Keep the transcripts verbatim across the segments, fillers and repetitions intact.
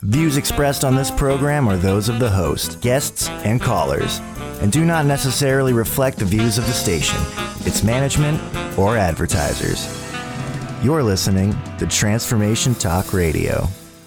Views expressed on this program are those of the host, guests, and callers, and do not necessarily reflect the views of the station, its management, or advertisers. You're listening to Transformation Talk Radio.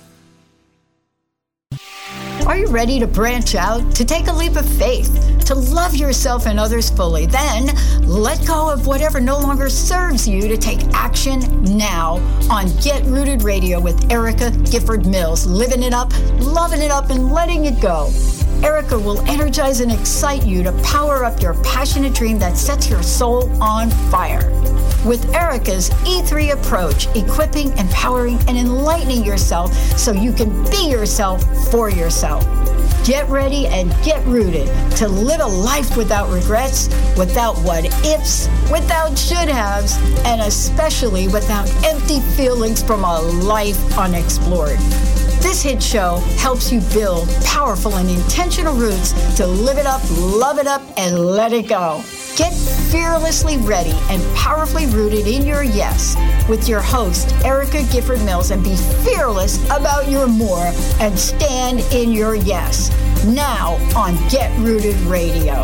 Are you ready to branch out, to take a leap of faith, to love yourself and others fully? Then let go of whatever no longer serves you to take action now on Get Rooted Radio with Erica Gifford Mills. Living it up, loving it up, and letting it go. Erica will energize and excite you to power up your passionate dream that sets your soul on fire. With Erica's E three approach, equipping, empowering, and enlightening yourself so you can be yourself for yourself. Get ready and get rooted to live a life without regrets, without what ifs, without should haves, and especially without empty feelings from a life unexplored. This hit show helps you build powerful and intentional roots to live it up, love it up, and let it go. Get fearlessly ready and powerfully rooted in your yes with your host, Erica Gifford Mills, and be fearless about your more and stand in your yes. Now on Get Rooted Radio.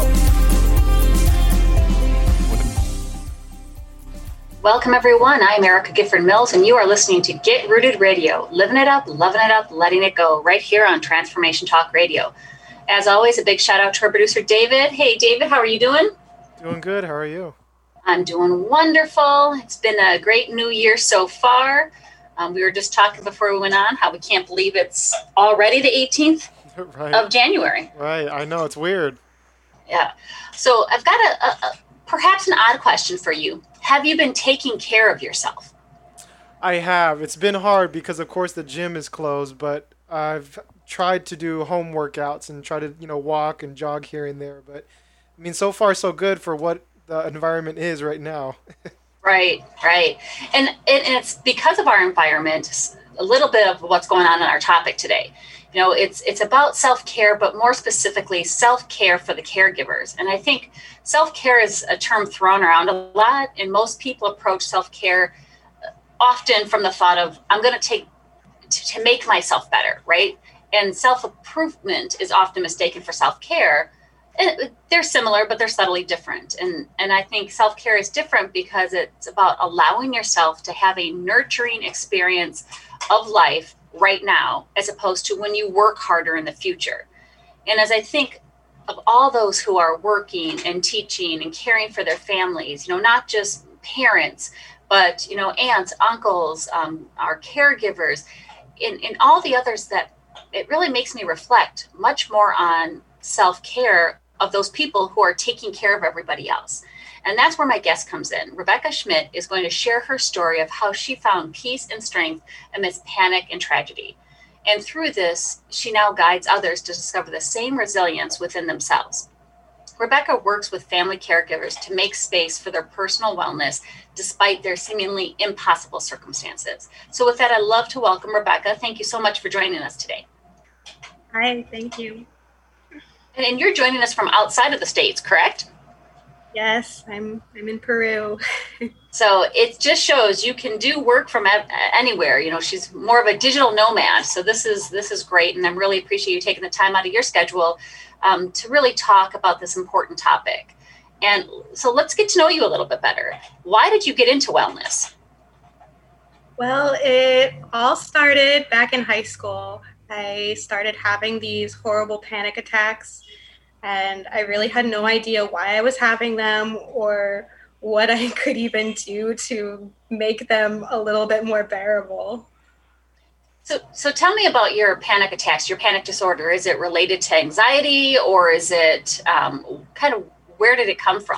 Welcome, everyone. I'm Erica Gifford Mills, and you are listening to Get Rooted Radio, living it up, loving it up, letting it go, right here on Transformation Talk Radio. As always, a big shout out to our producer, David. Hey, David, how are you doing? Doing good. How are you? I'm doing wonderful. It's been a great new year so far. Um, we were just talking before we went on how we can't believe it's already the eighteenth right. of January. Right. I know. It's weird. Yeah. So I've got a, a, a perhaps an odd question for you. Have you been taking care of yourself? I have. It's been hard because, of course, the gym is closed, but I've tried to do home workouts and try to, you know, walk and jog here and there. But, I mean, so far, so good for what the environment is right now. Right, right. And, and it's because of our environment, a little bit of what's going on in our topic today. You know, it's it's about self-care, but more specifically, self-care for the caregivers. And I think self-care is a term thrown around a lot, and most people approach self-care often from the thought of, I'm going to take to, to make myself better, right? And self-improvement is often mistaken for self-care. And they're similar, but they're subtly different. And and I think self-care is different because it's about allowing yourself to have a nurturing experience of life right now, as opposed to when you work harder in the future. And as I think of all those who are working and teaching and caring for their families, you know, not just parents, but, you know, aunts, uncles, um, our caregivers, and, and all the others, that it really makes me reflect much more on self-care of those people who are taking care of everybody else. And that's where my guest comes in. Rebecca Schmidt is going to share her story of how she found peace and strength amidst panic and tragedy. And through this, she now guides others to discover the same resilience within themselves. Rebecca works with family caregivers to make space for their personal wellness despite their seemingly impossible circumstances. So with that, I'd love to welcome Rebecca. Thank you so much for joining us today. Hi, thank you. And, and you're joining us from outside of the States, correct? Yes, I'm I'm in Peru. So it just shows you can do work from anywhere. You know, she's more of a digital nomad. So this is this is great. And I really appreciate you taking the time out of your schedule um, to really talk about this important topic. And so let's get to know you a little bit better. Why did you get into wellness? Well, it all started back in high school. I started having these horrible panic attacks, and I really had no idea why I was having them or what I could even do to make them a little bit more bearable. So, so tell me about your panic attacks, your panic disorder. Is it related to anxiety, or is it um, kind of, where did it come from?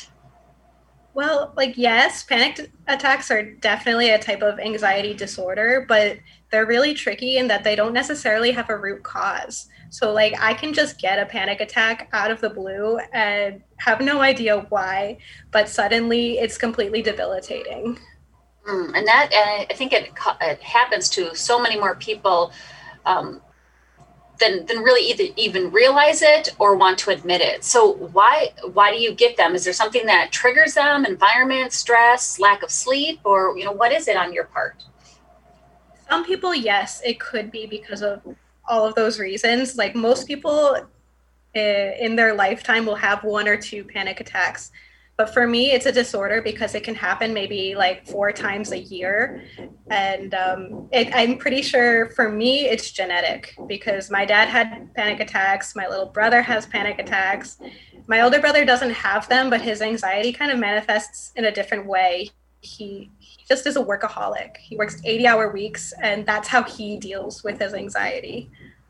Well, like, yes, panic attacks are definitely a type of anxiety disorder, but they're really tricky in that they don't necessarily have a root cause. So, like, I can just get a panic attack out of the blue and have no idea why, but suddenly it's completely debilitating. Mm, and that, and I think it, it happens to so many more people um, than than really either even realize it or want to admit it. So why why do you get them? Is there something that triggers them? Environment, stress, lack of sleep, or you know, what is it on your part? Some people, yes, it could be because of all of those reasons. Like most people in their lifetime will have one or two panic attacks. But for me, it's a disorder because it can happen maybe like four times a year. And um, it, I'm pretty sure for me, it's genetic because my dad had panic attacks. My little brother has panic attacks. My older brother doesn't have them, but his anxiety kind of manifests in a different way. He, he just is a workaholic. He works eighty hour weeks, and that's how he deals with his anxiety.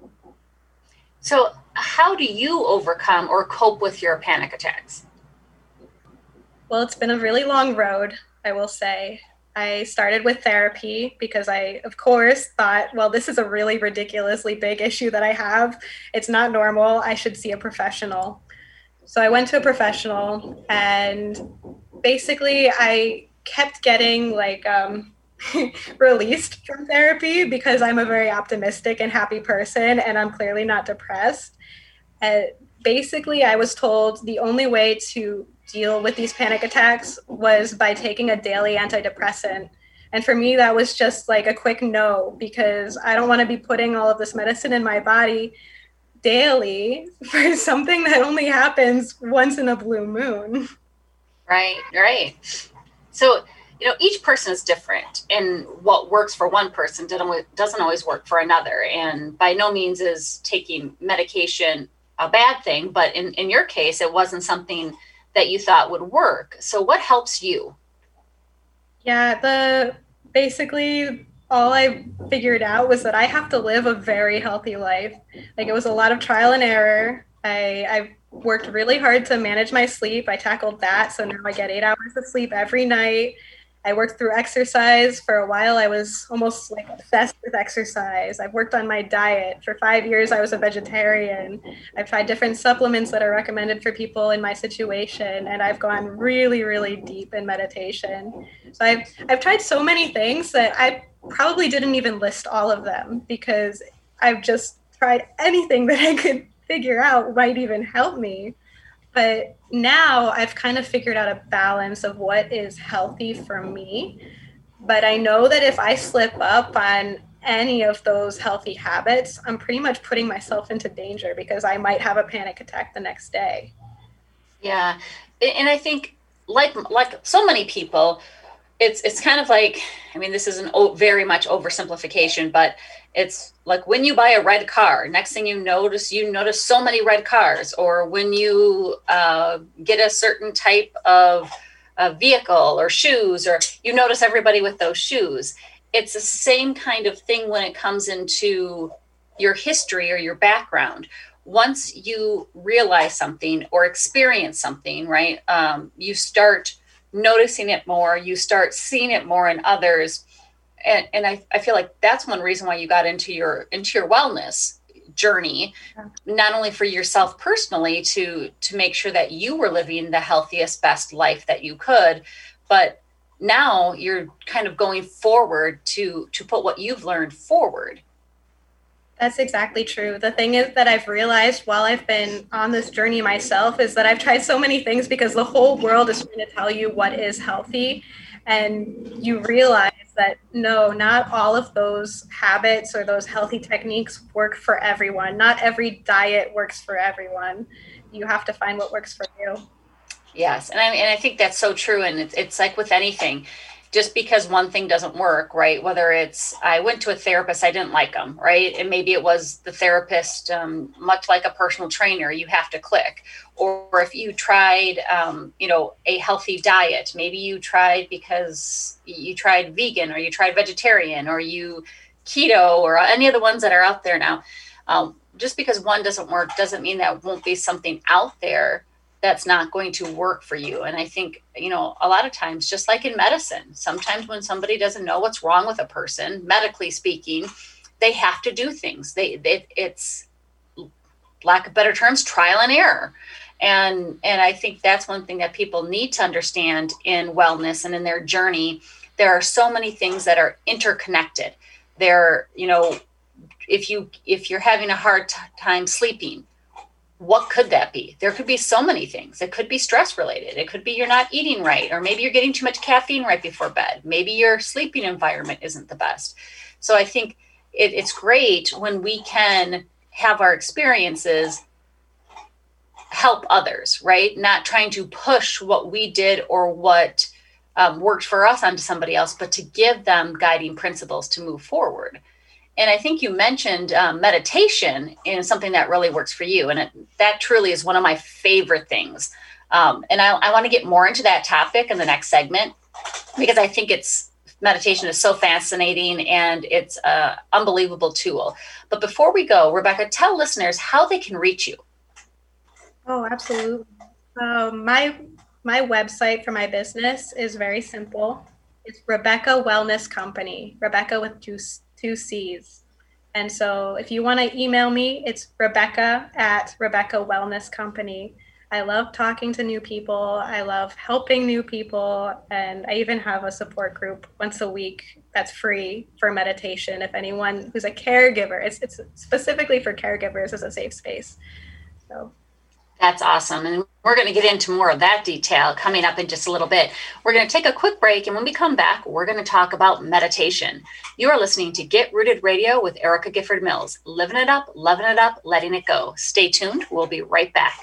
So how do you overcome or cope with your panic attacks? Well, it's been a really long road, I will say. I started with therapy because I, of course, thought, well, this is a really ridiculously big issue that I have. It's not normal. I should see a professional. So I went to a professional, and basically I kept getting like um, released from therapy because I'm a very optimistic and happy person, and I'm clearly not depressed. And basically, I was told the only way to deal with these panic attacks was by taking a daily antidepressant. And for me, that was just like a quick no, because I don't want to be putting all of this medicine in my body daily for something that only happens once in a blue moon. Right, right. So, you know, each person is different, and what works for one person doesn't always work for another. And by no means is taking medication a bad thing, but in, in your case, it wasn't something that you thought would work. So what helps you? Yeah, the basically all I figured out was that I have to live a very healthy life. Like it was a lot of trial and error. I I worked really hard to manage my sleep. I tackled that. So now I get eight hours of sleep every night. I worked through exercise. For a while, I was almost like obsessed with exercise. I've worked on my diet. For five years, I was a vegetarian. I've tried different supplements that are recommended for people in my situation, and I've gone really, really deep in meditation. So I've, I've tried so many things that I probably didn't even list all of them because I've just tried anything that I could figure out might even help me. But now I've kind of figured out a balance of what is healthy for me. But I know that if I slip up on any of those healthy habits, I'm pretty much putting myself into danger because I might have a panic attack the next day. Yeah. And I think like like so many people, it's it's kind of like, I mean, this is an o- very much oversimplification, but it's like when you buy a red car, next thing you notice, you notice so many red cars. Or when you uh, get a certain type of uh, vehicle or shoes, or you notice everybody with those shoes. It's the same kind of thing when it comes into your history or your background. Once you realize something or experience something, right, um, you start noticing it more, you start seeing it more in others. And, and I, I feel like that's one reason why you got into your into your wellness journey, not only for yourself personally to to make sure that you were living the healthiest, best life that you could, but now you're kind of going forward to to put what you've learned forward. That's exactly true. The thing is that I've realized while I've been on this journey myself is that I've tried so many things because the whole world is trying to tell you what is healthy. And you realize that no, not all of those habits or those healthy techniques work for everyone. Not every diet works for everyone. You have to find what works for you. Yes. And I, and I think that's so true. And it's, it's like with anything, just because one thing doesn't work, right? Whether it's, I went to a therapist, I didn't like them, right? And maybe it was the therapist, um, much like a personal trainer, you have to click. Or if you tried, um, you know, a healthy diet, maybe you tried because you tried vegan or you tried vegetarian or you keto or any of the ones that are out there now. Um, just because one doesn't work doesn't mean that won't be something out there that's not going to work for you. And I think, you know, a lot of times, just like in medicine, sometimes when somebody doesn't know what's wrong with a person, medically speaking, they have to do things. They, they it's, lack of better terms, trial and error. And, and I think that's one thing that people need to understand in wellness and in their journey. There are so many things that are interconnected. There, you know, if you, if you're having a hard t- time sleeping, what could that be? There could be so many things. It could be stress related. It could be you're not eating right, or maybe you're getting too much caffeine right before bed. Maybe your sleeping environment isn't the best. So I think it, it's great when we can have our experiences help others, right? Not trying to push what we did or what um, worked for us onto somebody else, but to give them guiding principles to move forward. And I think you mentioned um, meditation is something that really works for you. And it, that truly is one of my favorite things. Um, and I, I want to get more into that topic in the next segment, because I think it's meditation is so fascinating and it's an unbelievable tool. But before we go, Rebecca, tell listeners how they can reach you. Oh, absolutely. Um, my my website for my business is very simple. It's Rebecca Wellness Company, Rebecca with two, two C's. And so if you want to email me, it's Rebecca at Rebecca Wellness Company. I love talking to new people. I love helping new people. And I even have a support group once a week that's free for meditation. If anyone who's a caregiver, it's, it's specifically for caregivers as a safe space. So. That's awesome. And we're going to get into more of that detail coming up in just a little bit. We're going to take a quick break. And when we come back, we're going to talk about meditation. You are listening to Get Rooted Radio with Erica Gifford Mills. Living it up, loving it up, letting it go. Stay tuned. We'll be right back.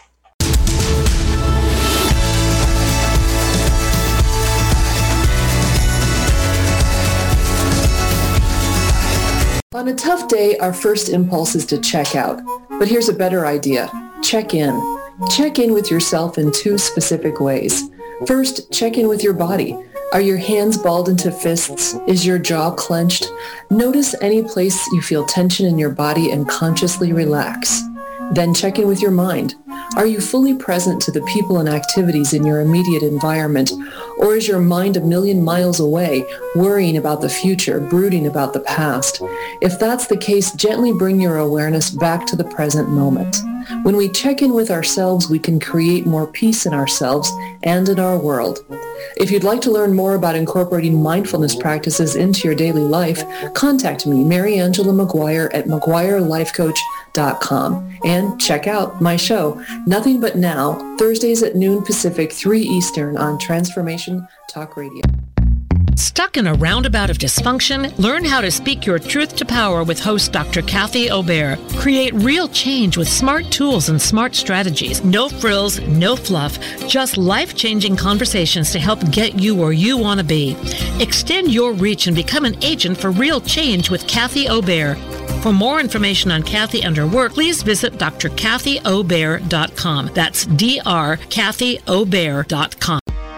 On a tough day, our first impulse is to check out. But here's a better idea. Check in. Check in with yourself in two specific ways. First, check in with your body. Are your hands balled into fists? Is your jaw clenched? Notice any place you feel tension in your body and consciously relax. Then check in with your mind. Are you fully present to the people and activities in your immediate environment? Or is your mind a million miles away, worrying about the future, brooding about the past? If that's the case, gently bring your awareness back to the present moment. When we check in with ourselves, we can create more peace in ourselves and in our world. If you'd like to learn more about incorporating mindfulness practices into your daily life, contact me, Mary Angela McGuire at McGuire Life Coach dot com, and check out my show, Nothing But Now, Thursdays at noon Pacific, three Eastern on Transformation Talk Radio. Stuck in a roundabout of dysfunction? Learn how to speak your truth to power with host Doctor Kathy Obear. Create real change with smart tools and smart strategies. No frills, no fluff, just life-changing conversations to help get you where you want to be. Extend your reach and become an agent for real change with Kathy Obear. For more information on Kathy and her work, please visit D R Kathy Obear dot com. That's D R Kathy Obear dot com.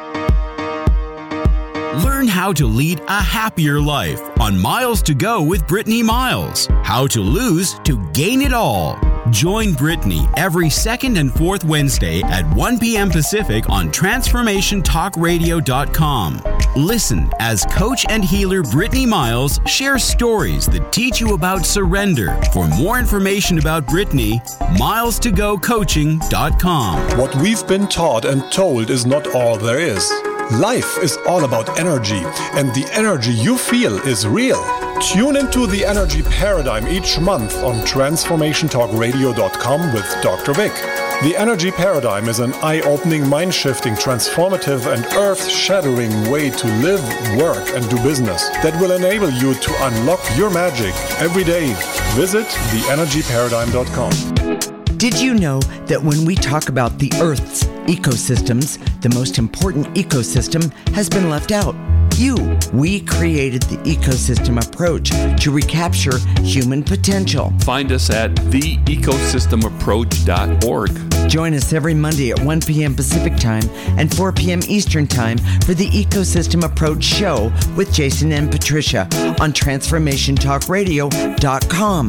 Learn how to lead a happier life on Miles to Go with Brittany Miles. How to lose to gain it all. Join Brittany every second and fourth Wednesday at one p.m. Pacific on Transformation Talk Radio dot com. Listen as coach and healer Brittany Miles shares stories that teach you about surrender. For more information about Brittany, Miles to Go Coaching dot com. What we've been taught and told is not all there is. Life is all about energy, and the energy you feel is real. Tune into the Energy Paradigm each month on Transformation Talk Radio dot com with Doctor Vic. The Energy Paradigm is an eye-opening, mind-shifting, transformative, and earth-shattering way to live, work, and do business that will enable you to unlock your magic every day. Visit the Energy Paradigm dot com. Did you know that when we talk about the Earth's ecosystems, the most important ecosystem has been left out? You. We created the ecosystem approach to recapture human potential. Find us at the ecosystem approach dot org. Join us every Monday at one p.m. Pacific Time and four p.m. Eastern Time for the Ecosystem Approach Show with Jason and Patricia on Transformation Talk Radio dot com.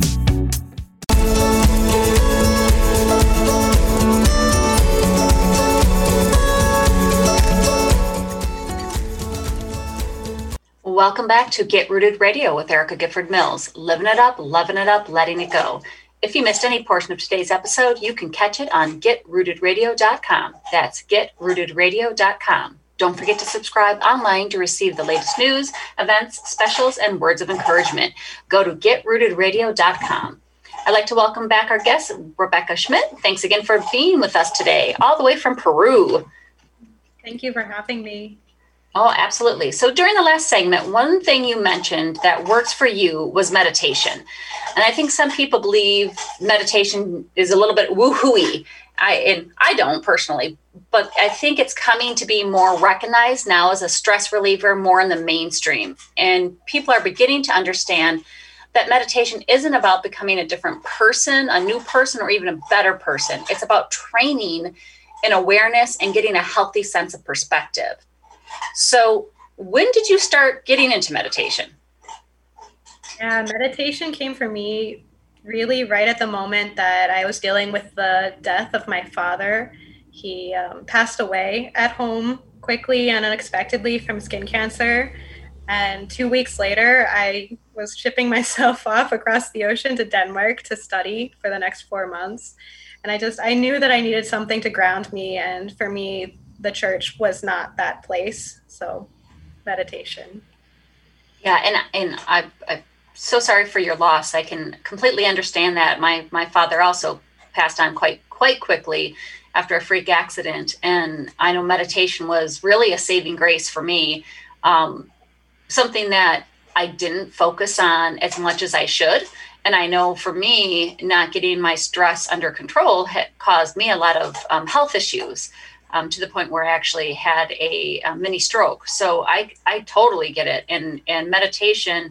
Welcome back to Get Rooted Radio with Erica Gifford Mills. Living it up, loving it up, letting it go. If you missed any portion of today's episode, you can catch it on Get Rooted Radio dot com. That's Get Rooted Radio dot com. Don't forget to subscribe online to receive the latest news, events, specials, and words of encouragement. Go to Get Rooted Radio dot com. I'd like to welcome back our guest, Rebecca Schmidt. Thanks again for being with us today, all the way from Peru. Thank you for having me. Oh, absolutely. So during the last segment, one thing you mentioned that works for you was meditation. And I think some people believe meditation is a little bit woo-hoo-y. I, and I don't personally, but I think it's coming to be more recognized now as a stress reliever, more in the mainstream. And people are beginning to understand that meditation isn't about becoming a different person, a new person, or even a better person. It's about training in awareness and getting a healthy sense of perspective. So when did you start getting into meditation? Yeah, meditation came for me really right at the moment that I was dealing with the death of my father. He um, passed away at home quickly and unexpectedly from skin cancer. And two weeks later, I was shipping myself off across the ocean to Denmark to study for the next four months. And I just, I knew that I needed something to ground me. And for me, the church was not that place. So meditation. Yeah. And, and I, I'm so sorry for your loss. I can completely understand that. My, my father also passed on quite, quite quickly after a freak accident. And I know meditation was really a saving grace for me. Um, something that I didn't focus on as much as I should. And I know for me, not getting my stress under control had caused me a lot of um, health issues, um, to the point where I actually had a, a mini stroke. So I, I totally get it. And, and meditation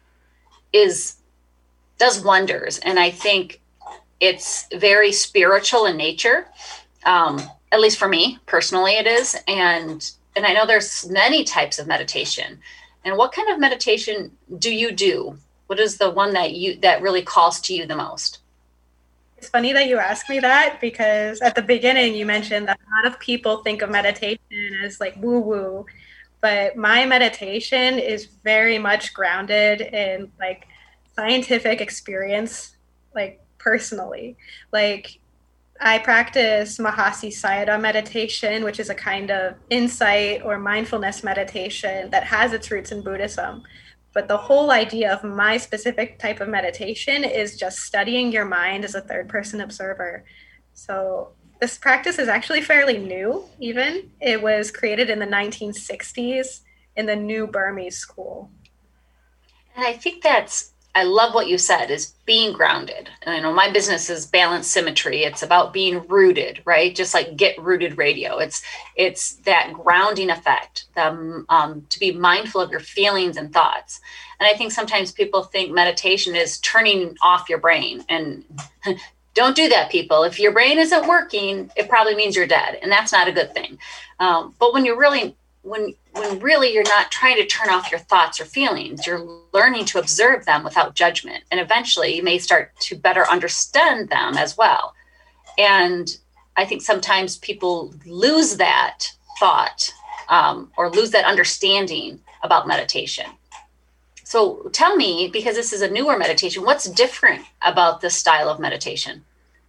is, does wonders. And I think it's very spiritual in nature. Um, at least for me personally, it is. And, and I know there's many types of meditation. And what kind of meditation do you do? What is the one that you that really calls to you the most? It's funny that you ask me that, because at the beginning you mentioned that a lot of people think of meditation as like woo-woo, but my meditation is very much grounded in like scientific experience, like personally. Like I practice Mahasi Sayadaw meditation, which is a kind of insight or mindfulness meditation that has its roots in Buddhism. But the whole idea of my specific type of meditation is just studying your mind as a third person observer. So this practice is actually fairly new, even. It was created in the nineteen sixties in the New Burmese school. And I think that's, I love what you said, is being grounded. And I know my business is Balance Symmetry. It's about being rooted, right? Just like Get Rooted Radio. It's it's that grounding effect, the, um, to be mindful of your feelings and thoughts. And I think sometimes people think meditation is turning off your brain. And don't do that, people. If your brain isn't working, it probably means you're dead. And that's not a good thing. Um, but when you're really when when really you're not trying to turn off your thoughts or feelings, you're learning to observe them without judgment. And eventually you may start to better understand them as well. And I think sometimes people lose that thought um, or lose that understanding about meditation. So tell me, because this is a newer meditation, what's different about this style of meditation?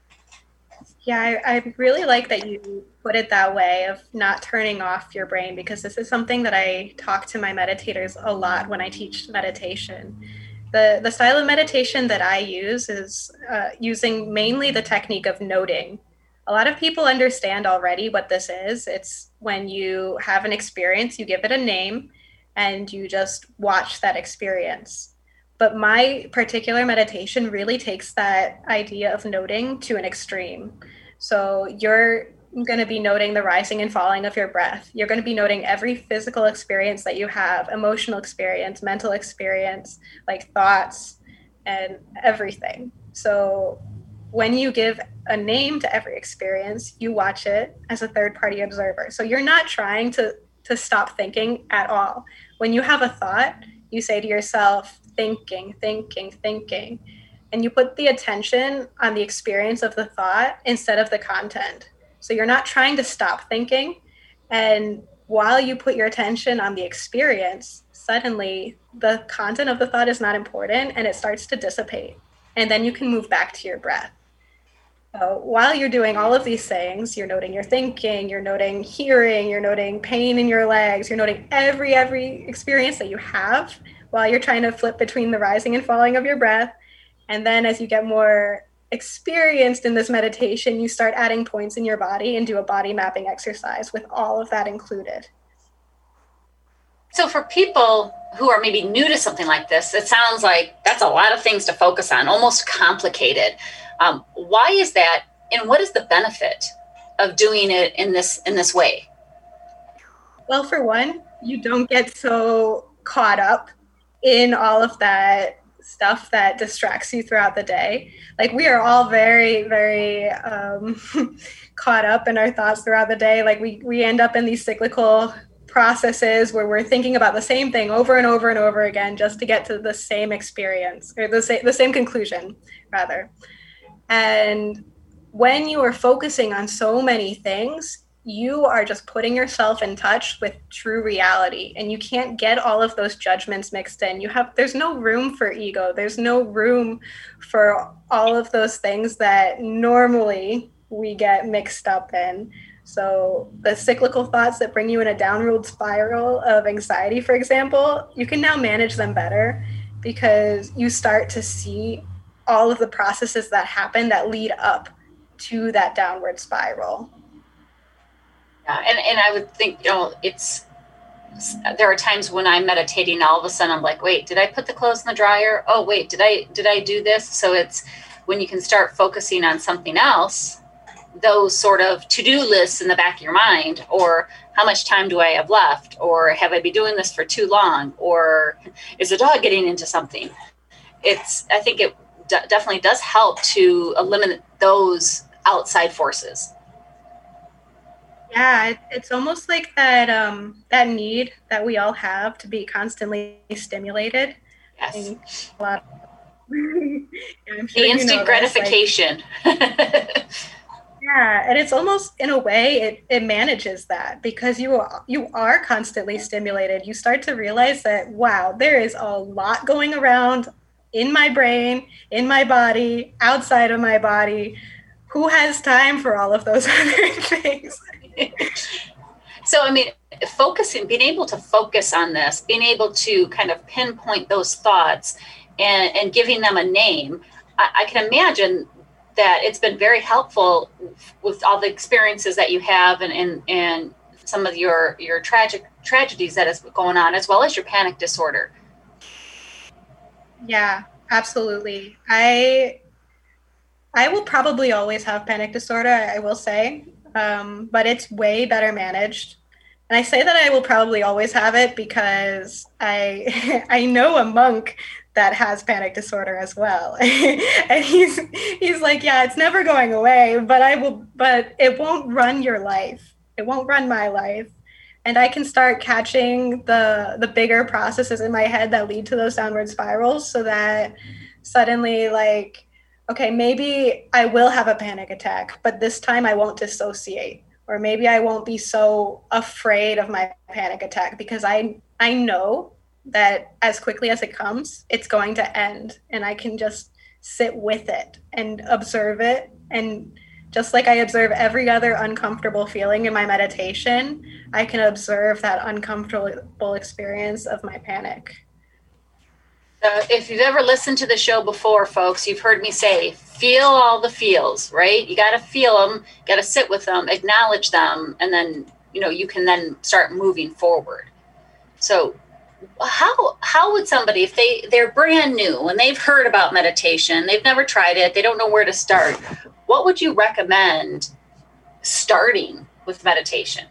Yeah, I, I really like that you put it that way, of not turning off your brain, because this is something that I talk to my meditators a lot when I teach meditation. The, the style of meditation that I use is uh, using mainly the technique of noting. A lot of people understand already what this is. It's when you have an experience, you give it a name, and you just watch that experience. But my particular meditation really takes that idea of noting to an extreme. So you're going to be noting the rising and falling of your breath. You're going to be noting every physical experience that you have, emotional experience, mental experience, like thoughts and everything. So when you give a name to every experience, you watch it as a third-party observer. So you're not trying to, to stop thinking at all. When you have a thought, you say to yourself, thinking, thinking, thinking, and you put the attention on the experience of the thought instead of the content. So you're not trying to stop thinking. And while you put your attention on the experience, suddenly the content of the thought is not important and it starts to dissipate. And then you can move back to your breath. So while you're doing all of these things, you're noting your thinking, you're noting hearing, you're noting pain in your legs, you're noting every, every experience that you have while you're trying to flip between the rising and falling of your breath. And then as you get more experienced in this meditation, you start adding points in your body and do a body mapping exercise with all of that included. So for people who are maybe new to something like this, it sounds like that's a lot of things to focus on, almost complicated. Um, why is that, and what is the benefit of doing it in this in this way? Well, for one, you don't get so caught up in all of that stuff that distracts you throughout the day. Like, we are all very, very um, caught up in our thoughts throughout the day. Like, we, we end up in these cyclical processes where we're thinking about the same thing over and over and over again just to get to the same experience, or the, sa- the same conclusion, rather. And when you are focusing on so many things, you are just putting yourself in touch with true reality, and you can't get all of those judgments mixed in. You have, there's no room for ego. There's no room for all of those things that normally we get mixed up in. So the cyclical thoughts that bring you in a downward spiral of anxiety, for example, you can now manage them better because you start to see all of the processes that happen that lead up to that downward spiral. Yeah, and, and I would think, you know, it's, there are times when I'm meditating, all of a sudden I'm like, wait, did I put the clothes in the dryer? Oh, wait, did I, did I do this? So it's when you can start focusing on something else, those sort of to-do lists in the back of your mind, or how much time do I have left? Or have I been doing this for too long? Or is the dog getting into something? It's, I think it d- definitely does help to eliminate those outside forces. Yeah, it, it's almost like that um, that need that we all have to be constantly stimulated. Yes. A lot of, yeah, I'm sure the you instant know gratification. This, like, yeah, and it's almost, in a way, it, it manages that because you are, you are constantly stimulated. You start to realize that, wow, there is a lot going around in my brain, in my body, outside of my body. Who has time for all of those other things? So, I mean, focusing, being able to focus on this, being able to kind of pinpoint those thoughts and, and giving them a name, I, I can imagine that it's been very helpful with all the experiences that you have and, and, and some of your, your tragic tragedies that is going on, as well as your panic disorder. Yeah, absolutely. I I will probably always have panic disorder, I will say, um, but it's way better managed. And I say that I will probably always have it because I I know a monk that has panic disorder as well. And he's he's like, yeah, it's never going away, but I will but it won't run your life. It won't run my life. And I can start catching the the bigger processes in my head that lead to those downward spirals, so that suddenly, like, okay, maybe I will have a panic attack, but this time I won't dissociate. Or maybe I won't be so afraid of my panic attack because I I know that as quickly as it comes, it's going to end. And I can just sit with it and observe it. And just like I observe every other uncomfortable feeling in my meditation, I can observe that uncomfortable experience of my panic. Uh, if you've ever listened to the show before, folks, you've heard me say, feel all the feels, right? You got to feel them, got to sit with them, acknowledge them, and then, you know, you can then start moving forward. So how how would somebody, if they, they're brand new and they've heard about meditation, they've never tried it, they don't know where to start, what would you recommend starting with meditation?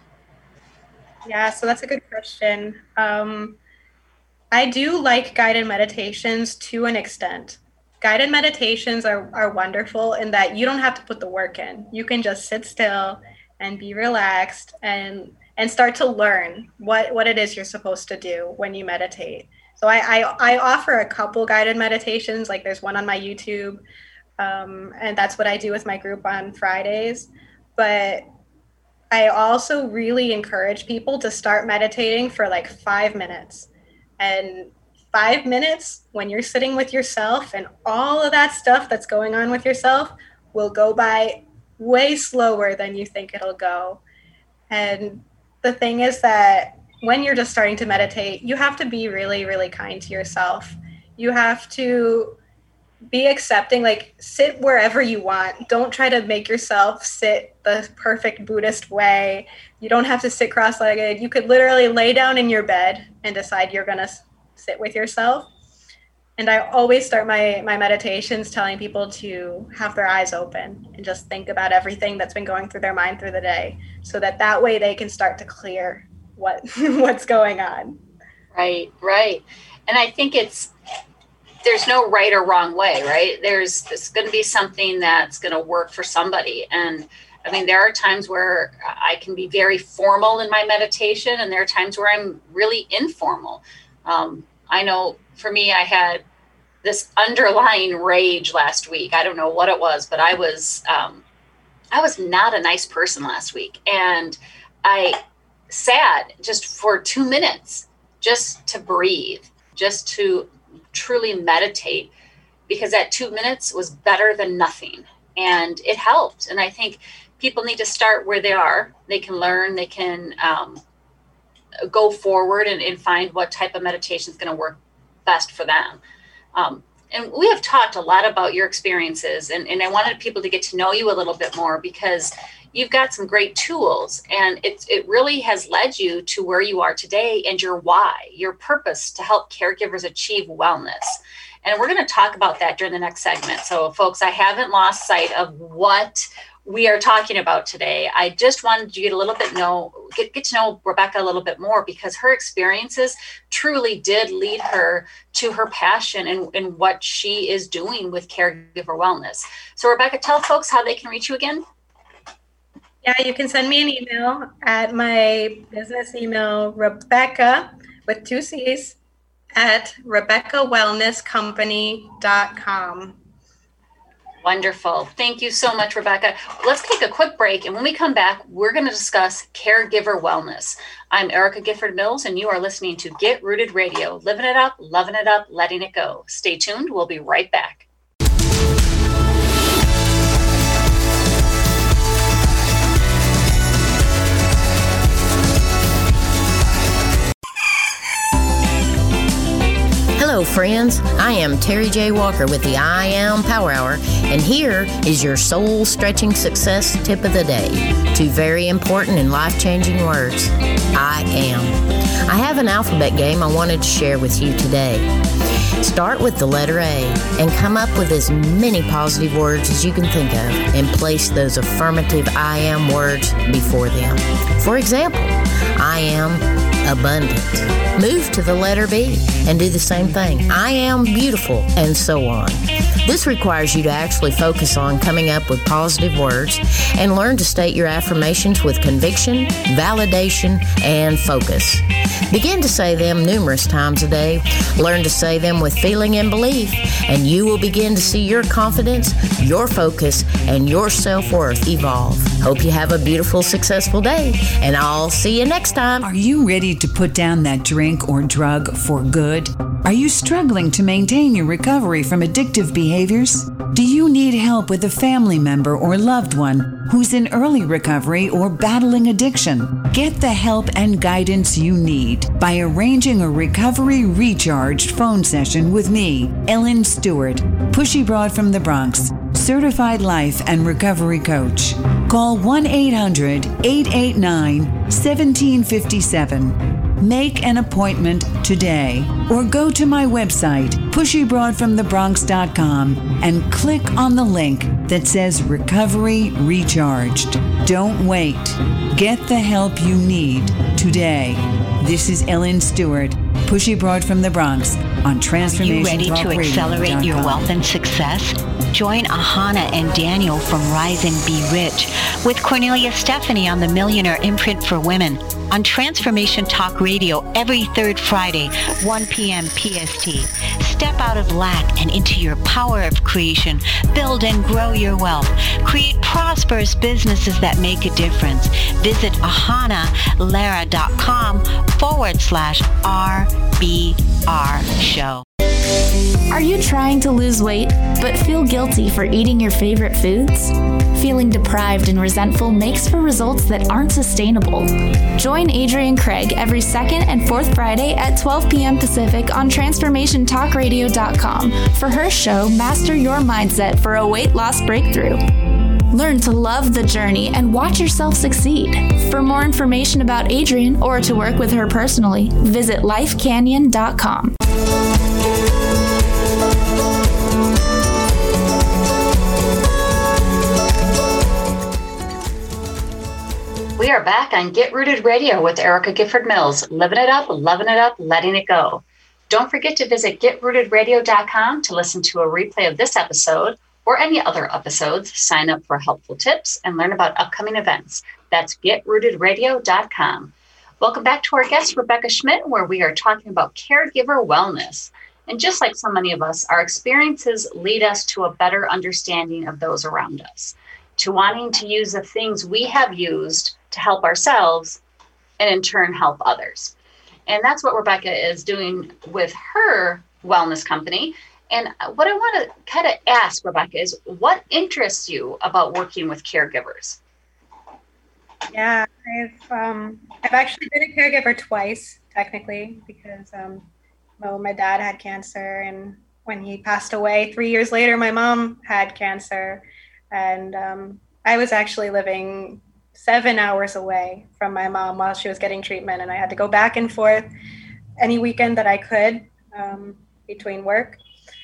Yeah, so that's a good question. Um, I do like guided meditations to an extent. Guided meditations are, are wonderful in that you don't have to put the work in. You can just sit still and be relaxed and and start to learn what, what it is you're supposed to do when you meditate. So I, I, I offer a couple guided meditations, like there's one on my YouTube, um, and that's what I do with my group on Fridays. But I also really encourage people to start meditating for like five minutes. And five minutes when you're sitting with yourself and all of that stuff that's going on with yourself will go by way slower than you think it'll go. And the thing is that when you're just starting to meditate, you have to be really, really kind to yourself. You have to be accepting, like sit wherever you want. Don't try to make yourself sit the perfect Buddhist way. You don't have to sit cross-legged. You could literally lay down in your bed and decide you're going to sit with yourself. And I always start my, my meditations telling people to have their eyes open and just think about everything that's been going through their mind through the day, so that that way they can start to clear what what's going on. Right, right. And I think it's, there's no right or wrong way, right? There's, there's going to be something that's going to work for somebody. And I mean, there are times where I can be very formal in my meditation, and there are times where I'm really informal. Um, I know for me, I had this underlying rage last week. I don't know what it was, but I was, um, I was not a nice person last week. And I sat just for two minutes just to breathe, just to truly meditate, because that two minutes was better than nothing. And it helped. And I think people need to start where they are. They can learn, they can um, go forward and, and find what type of meditation is going to work best for them. Um, and we have talked a lot about your experiences, and, and I wanted people to get to know you a little bit more, because you've got some great tools, and it, it really has led you to where you are today, and your why, your purpose to help caregivers achieve wellness. And we're going to talk about that during the next segment. So folks, I haven't lost sight of what we are talking about today. I just wanted you to get a little bit know, get, get to know Rebecca a little bit more, because her experiences truly did lead her to her passion and, and what she is doing with caregiver wellness. So Rebecca, tell folks how they can reach you again. Yeah, you can send me an email at my business email, Rebecca with two C's at Rebecca Wellness Company dot com. Wonderful. Thank you so much, Rebecca. Let's take a quick break. And when we come back, we're going to discuss caregiver wellness. I'm Erica Gifford Mills, and you are listening to Get Rooted Radio, living it up, loving it up, letting it go. Stay tuned. We'll be right back. Hello, friends. I am Terry J. Walker with the I Am Power Hour, and here is your soul-stretching success tip of the day. Two very important and life-changing words. I am. I have an alphabet game I wanted to share with you today. Start with the letter A and come up with as many positive words as you can think of, and place those affirmative I am words before them. For example, I am abundant. Move to the letter B and do the same thing. I am beautiful, and so on. This requires you to actually focus on coming up with positive words and learn to state your affirmations with conviction, validation, and focus. Begin to say them numerous times a day. Learn to say them with feeling and belief, and you will begin to see your confidence, your focus, and your self-worth evolve. Hope you have a beautiful, successful day, and I'll see you next time. Are you ready to put down that drink or drug for good? Are you struggling to maintain your recovery from addictive behaviors? Do you need help with a family member or loved one who's in early recovery or battling addiction? Get the help and guidance you need by arranging a recovery recharged phone session with me, Ellen Stewart, Pushy Broad from the Bronx, certified life and recovery coach. Call one eight hundred, eight eight nine, one seven five seven. Make an appointment today, or go to my website, pushy broad from the bronx dot com, and click on the link that says Recovery Recharged. Don't wait. Get the help you need today. This is Ellen Stewart, Pushy Broad from the Bronx, on Transformation Are you ready to accelerate your wealth and success? Join Ahana and Daniel from Rise and Be Rich with Cornelia Stephanie on the Millionaire Imprint for Women on Transformation Talk Radio every third Friday, one p.m. P S T. Step out of lack and into your power of creation. Build and grow your wealth. Create prosperous businesses that make a difference. Visit ahanalara.com forward slash RBR show. Are you trying to lose weight, but feel guilty for eating your favorite foods? Feeling deprived and resentful makes for results that aren't sustainable. Join Adrienne Craig every second and fourth Friday at twelve p.m. Pacific on transformation talk radio dot com for her show, Master Your Mindset for a Weight Loss Breakthrough. Learn to love the journey and watch yourself succeed. For more information about Adrienne or to work with her personally, visit life canyon dot com. We are back on Get Rooted Radio with Erica Gifford Mills, living it up, loving it up, letting it go. Don't forget to visit get rooted radio dot com to listen to a replay of this episode or any other episodes. Sign up for helpful tips and learn about upcoming events. That's get rooted radio dot com. Welcome back to our guest, Rebecca Schmidt, where we are talking about caregiver wellness. And just like so many of us, our experiences lead us to a better understanding of those around us, to wanting to use the things we have used to help ourselves and in turn help others. And that's what Rebecca is doing with her wellness company. And what I want to kind of ask Rebecca is, what interests you about working with caregivers? Yeah, I've um, I've actually been a caregiver twice, technically, because um, well, my dad had cancer, and when he passed away three years later, my mom had cancer, and um, I was actually living seven hours away from my mom while she was getting treatment, and I had to go back and forth any weekend that I could um, between work.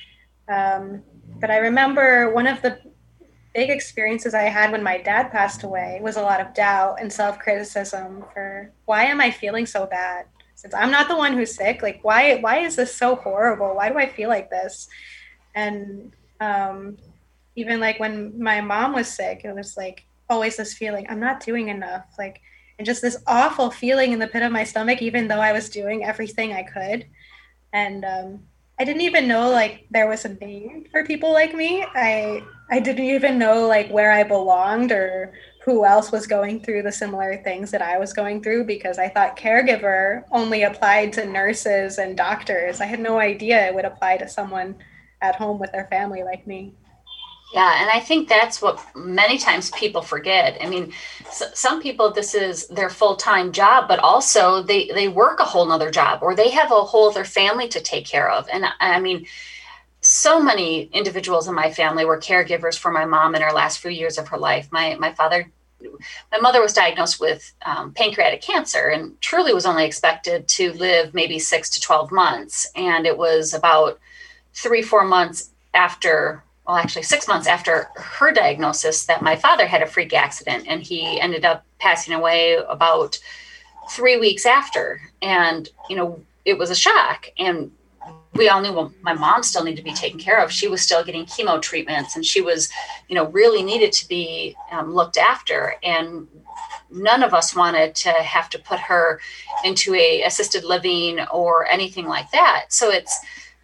Um, but I remember one of the big experiences I had when my dad passed away was a lot of doubt and self-criticism for, why am I feeling so bad? Since I'm not the one who's sick, like, why, why is this so horrible? Why do I feel like this? And um, even like when my mom was sick, it was like always this feeling, I'm not doing enough. Like, and just this awful feeling in the pit of my stomach, even though I was doing everything I could. And um, I didn't even know like there was a name for people like me. I I didn't even know like where I belonged or who else was going through the similar things that I was going through, because I thought caregiver only applied to nurses and doctors. I had no idea it would apply to someone at home with their family like me. Yeah, and I think that's what many times people forget. I mean, s- some people, this is their full-time job, but also they, they work a whole nother job, or they have a whole other family to take care of. And I mean, so many individuals in my family were caregivers for my mom in her last few years of her life. My my father, my mother was diagnosed with um, pancreatic cancer and truly was only expected to live maybe six to twelve months. And it was about three, four months after well, actually six months after her diagnosis that my father had a freak accident, and he ended up passing away about three weeks after. And, you know, it was a shock, and we all knew, well, my mom still needed to be taken care of. She was still getting chemo treatments, and she was, you know, really needed to be um, looked after. And none of us wanted to have to put her into a assisted living or anything like that. So it's,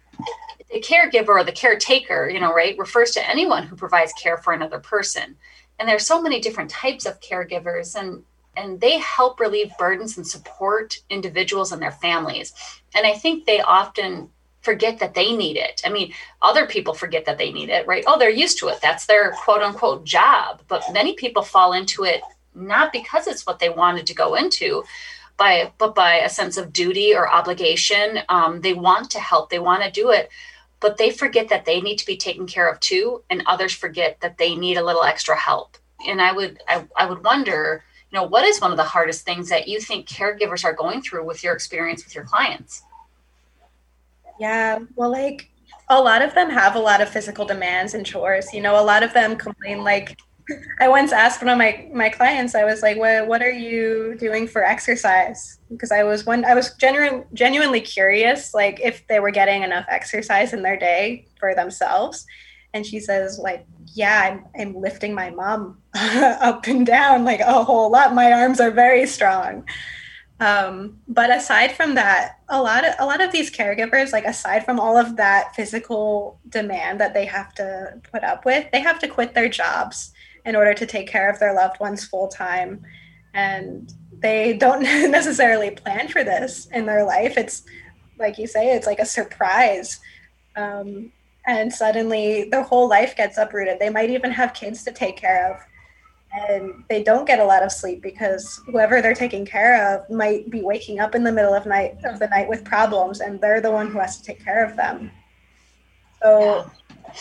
the caregiver or the caretaker, you know, right, refers to anyone who provides care for another person. And there's so many different types of caregivers, and and they help relieve burdens and support individuals and their families. And I think they often forget that they need it. I mean, other people forget that they need it, right? Oh, they're used to it. That's their quote unquote job. But many people fall into it not because it's what they wanted to go into, by, but by a sense of duty or obligation. Um, they want to help, they want to do it, but they forget that they need to be taken care of too, and others forget that they need a little extra help. And I would, I, I would wonder, you know, what is one of the hardest things that you think caregivers are going through with your experience with your clients? Yeah, well, like a lot of them have a lot of physical demands and chores. You know, a lot of them complain, like, I once asked one of my, my clients, I was like, what, what are you doing for exercise? Because I was one, I was genuine, genuinely curious, like if they were getting enough exercise in their day for themselves. And she says, like, yeah, I'm, I'm lifting my mom up and down like a whole lot. My arms are very strong. Um, but aside from that, a lot of, a lot of these caregivers, like aside from all of that physical demand that they have to put up with, they have to quit their jobs in order to take care of their loved ones full time. And they don't necessarily plan for this in their life. It's like you say, it's like a surprise. Um, and suddenly their whole life gets uprooted. They might even have kids to take care of. And they don't get a lot of sleep because whoever they're taking care of might be waking up in the middle of night of the night with problems, and they're the one who has to take care of them. So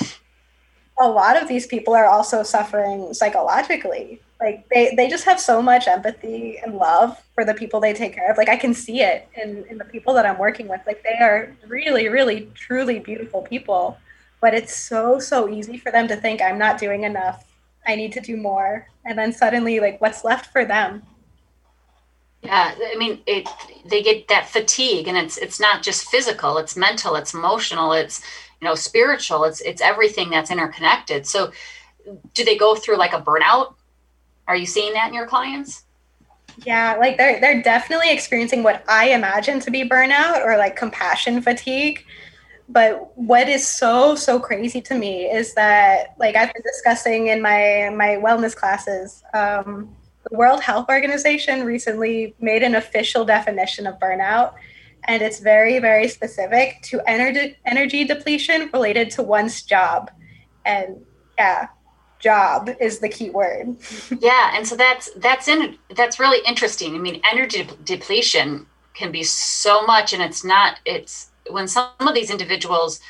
a lot of these people are also suffering psychologically. Like they, they just have so much empathy and love for the people they take care of. Like I can see it in, in the people that I'm working with. Like they are really, really, truly beautiful people. But it's so, so easy for them to think I'm not doing enough. I need to do more. And then suddenly, like, what's left for them? Yeah, I mean, it. They get that fatigue, and it's it's not just physical; it's mental, it's emotional, it's you know spiritual. It's it's everything that's interconnected. So, do they go through like a burnout? Are you seeing that in your clients? Yeah, like they're they're definitely experiencing what I imagine to be burnout or like compassion fatigue. But what is so, so crazy to me is that, like I've been discussing in my, my wellness classes, um, the World Health Organization recently made an official definition of burnout. And it's very, very specific to energy, energy depletion related to one's job. And yeah, job is the key word. Yeah. And so that's, that's in, that's really interesting. I mean, energy de- depletion can be so much, and it's not, it's, when some of these individuals,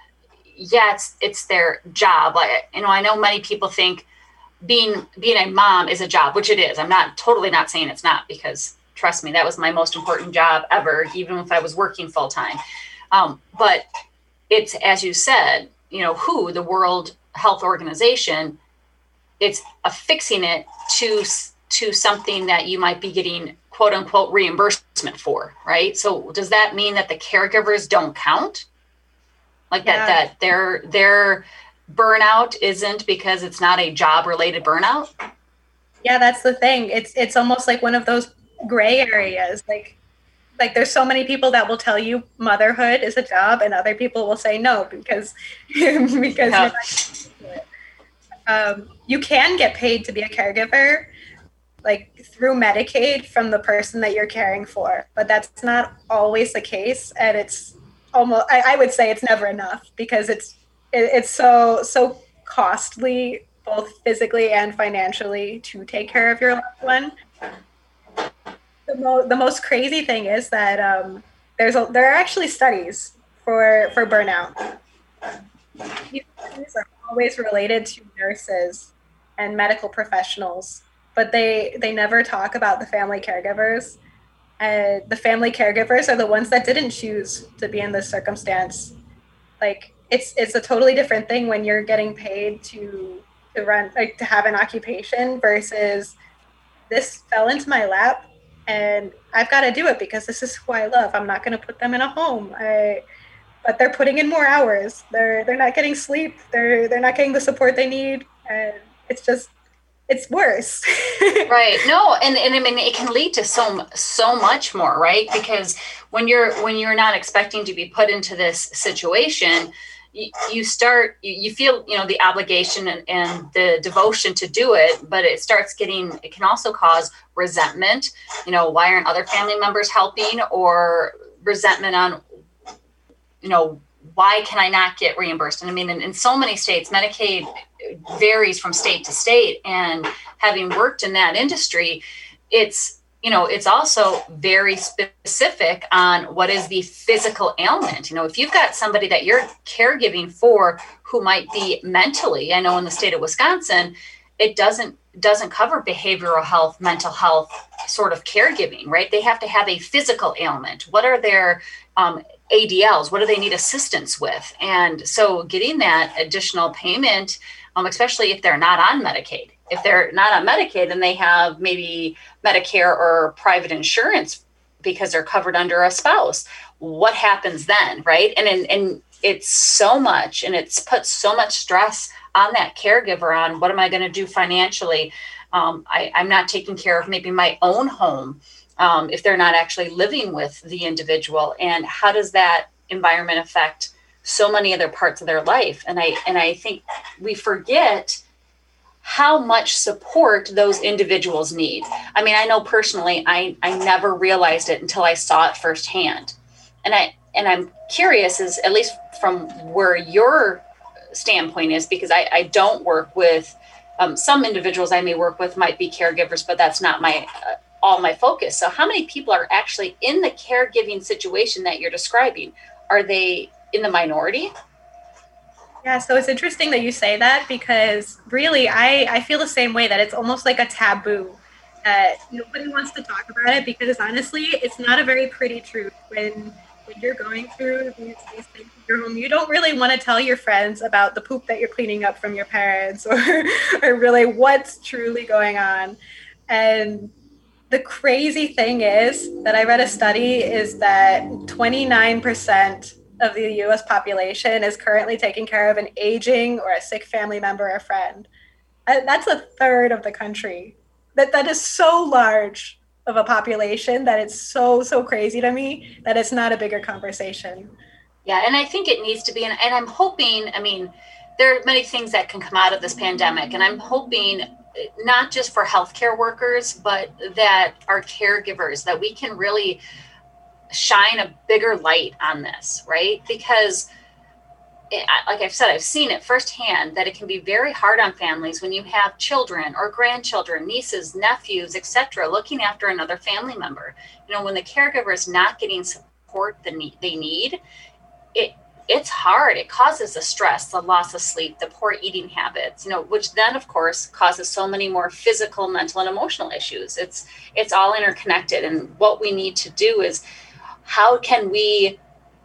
yeah, it's, it's their job. Like, you know, I know many people think being, being a mom is a job, which it is. I'm not totally not saying it's not, because trust me, that was my most important job ever, even if I was working full time. Um, but it's, as you said, you know, W H O, the World Health Organization, it's affixing it to, to something that you might be getting quote unquote reimbursement for, right? So does that mean that the caregivers don't count? Like Yeah. that, that their, their burnout isn't because it's not a job related burnout? Yeah, that's the thing. It's, it's almost like one of those gray areas. Like, like there's so many people that will tell you motherhood is a job, and other people will say no, because, because Yeah. you're not do it. Um, you can get paid to be a caregiver, like through Medicaid from the person that you're caring for, but that's not always the case. And it's almost, I, I would say it's never enough, because it's, it, it's so, so costly, both physically and financially, to take care of your loved one. The, mo- the most crazy thing is that um, there's a, there are actually studies for, for burnout. These studies are always related to nurses and medical professionals, but they, they never talk about the family caregivers. And the family caregivers are the ones that didn't choose to be in this circumstance. Like it's, it's a totally different thing when you're getting paid to, to run, like to have an occupation, versus this fell into my lap and I've got to do it because this is who I love. I'm not going to put them in a home. I, but they're putting in more hours. They're, they're not getting sleep. They're, they're not getting the support they need. And it's just, it's worse. Right. No. And, and I mean, it can lead to so, so much more, right? Because when you're, when you're not expecting to be put into this situation, you, you start, you, you feel, you know, the obligation and, and the devotion to do it, but it starts getting, it can also cause resentment. You know, why aren't other family members helping, or resentment on, you know, why can I not get reimbursed? And I mean, in, in so many states, Medicaid varies from state to state. And having worked in that industry, it's, you know, it's also very specific on what is the physical ailment. You know, if you've got somebody that you're caregiving for who might be mentally, I know in the state of Wisconsin, it doesn't doesn't cover behavioral health, mental health sort of caregiving, right? They have to have a physical ailment. What are their um, A D Ls? What do they need assistance with? And so getting that additional payment, um, especially if they're not on Medicaid. If they're not on Medicaid and they have maybe Medicare or private insurance because they're covered under a spouse, what happens then, right? And, and, and it's so much, and it's put so much stress on that caregiver on what am I going to do financially? Um, I, I'm not taking care of maybe my own home um, if they're not actually living with the individual. And how does that environment affect so many other parts of their life? And I, and I think we forget how much support those individuals need. I mean, I know personally, I, I never realized it until I saw it firsthand. And I, and I'm curious, is at least from where your standpoint is, because I, I don't work with um, some individuals I may work with might be caregivers, but that's not my uh, all my focus. So how many people are actually in the caregiving situation that you're describing? Are they in the minority? Yeah, so it's interesting that you say that, because really I, I feel the same way, that it's almost like a taboo. Uh, nobody wants to talk about it, because honestly, it's not a very pretty truth. When when you're going through these, these things in your home, you don't really want to tell your friends about the poop that you're cleaning up from your parents, or, or really what's truly going on. And the crazy thing is that I read a study is that twenty-nine percent of the U S population is currently taking care of an aging or a sick family member or friend. That's a third of the country. That that is so large of a population that it's so, so crazy to me that it's not a bigger conversation. Yeah, and I think it needs to be, and, and I'm hoping, I mean, there are many things that can come out of this pandemic, and I'm hoping not just for healthcare workers, but that our caregivers, that we can really shine a bigger light on this, right? Because it, like I've said, I've seen it firsthand that it can be very hard on families when you have children or grandchildren, nieces, nephews, et cetera, looking after another family member. You know, when the caregiver is not getting support that they need, it it's hard. It causes the stress, the loss of sleep, the poor eating habits, you know, which then of course causes so many more physical, mental, and emotional issues. It's it's all interconnected. And what we need to do is, how can we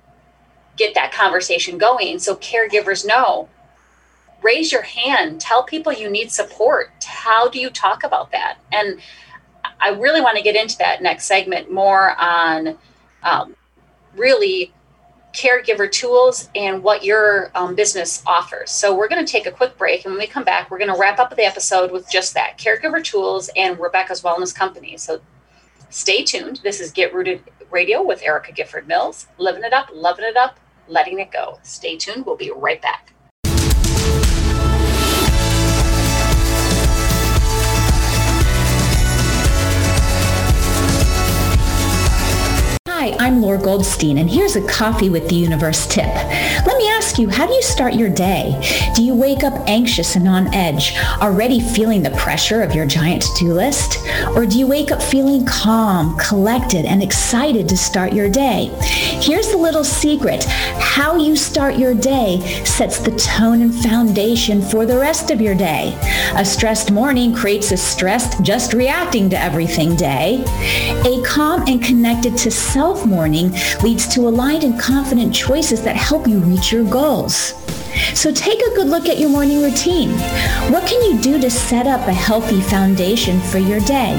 get that conversation going so caregivers know? Raise your hand, tell people you need support. How do you talk about that? And I really want to get into that next segment more on um, really caregiver tools and what your um, business offers. So we're going to take a quick break, and when we come back, we're going to wrap up the episode with just that, caregiver tools and Rebecca's Wellness Company. So stay tuned. This is Get Rooted Radio with Erica Gifford Mills, living it up, loving it up, letting it go. Stay tuned. We'll be right back. Hi, I'm Laura Goldstein, and here's a Coffee with the Universe tip. Let me ask you, how do you start your day? Do you wake up anxious and on edge, already feeling the pressure of your giant to-do list? Or do you wake up feeling calm, collected, and excited to start your day? Here's the little secret. How you start your day sets the tone and foundation for the rest of your day. A stressed morning creates a stressed, just reacting to everything day. A calm and connected to self morning leads to aligned and confident choices that help you reach your goals. So take a good look at your morning routine. What can you do to set up a healthy foundation for your day?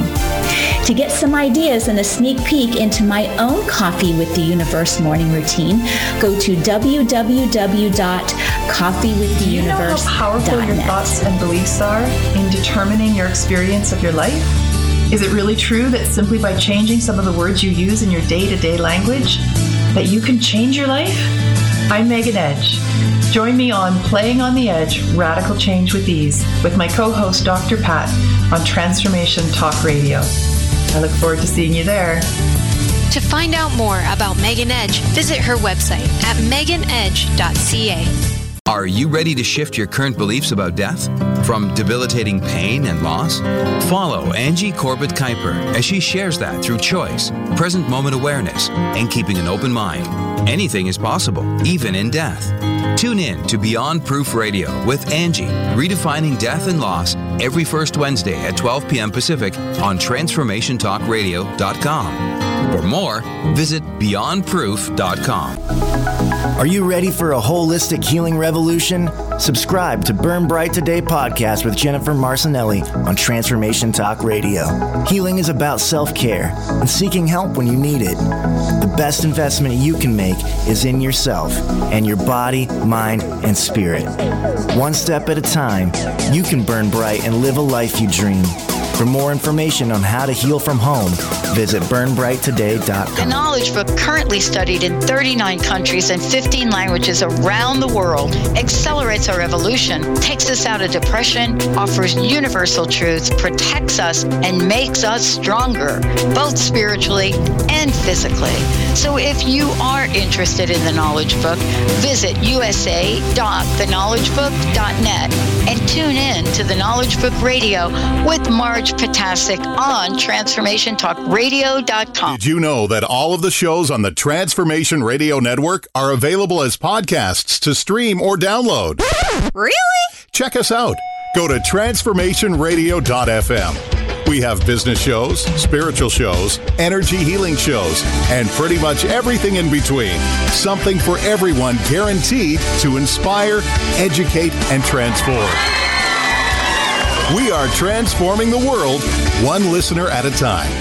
To get some ideas and a sneak peek into my own Coffee with the Universe morning routine, go to w w w dot coffee with the universe dot net. Do you know how powerful your thoughts and beliefs are in determining your experience of your life? Is it really true that simply by changing some of the words you use in your day-to-day language, that you can change your life? I'm Megan Edge. Join me on Playing on the Edge, Radical Change with Ease, with my co-host Doctor Pat on Transformation Talk Radio. I look forward to seeing you there. To find out more about Megan Edge, visit her website at megan edge dot c a. Are you ready to shift your current beliefs about death? From debilitating pain and loss? Follow Angie Corbett Kuiper as she shares that through choice, present moment awareness, and keeping an open mind. Anything is possible, even in death. Tune in to Beyond Proof Radio with Angie, redefining death and loss, every first Wednesday at twelve p.m. Pacific on transformation talk radio dot com. For more, visit beyond proof dot com. Are you ready for a holistic healing revolution? Subscribe to Burn Bright Today podcast with Jennifer Marcinelli on Transformation Talk Radio. Healing is about self-care and seeking help when you need it. The best investment you can make is in yourself and your body, mind, and spirit. One step at a time, you can burn bright and live a life you dream. For more information on how to heal from home, visit burn bright today dot com. The knowledge book, currently studied in thirty-nine countries and fifteen languages around the world, accelerates our evolution, takes us out of depression, offers universal truths, protects us, and makes us stronger, both spiritually and physically. So if you are interested in the Knowledge Book, visit u s a dot the knowledge book dot net and tune in to the Knowledge Book Radio with Marge Potasic on transformation talk radio dot com. Did you know that all of the shows on the Transformation Radio Network are available as podcasts to stream or download? Really? Check us out. Go to transformation radio dot f m. We have business shows, spiritual shows, energy healing shows, and pretty much everything in between. Something for everyone, guaranteed to inspire, educate, and transform. We are transforming the world, one listener at a time.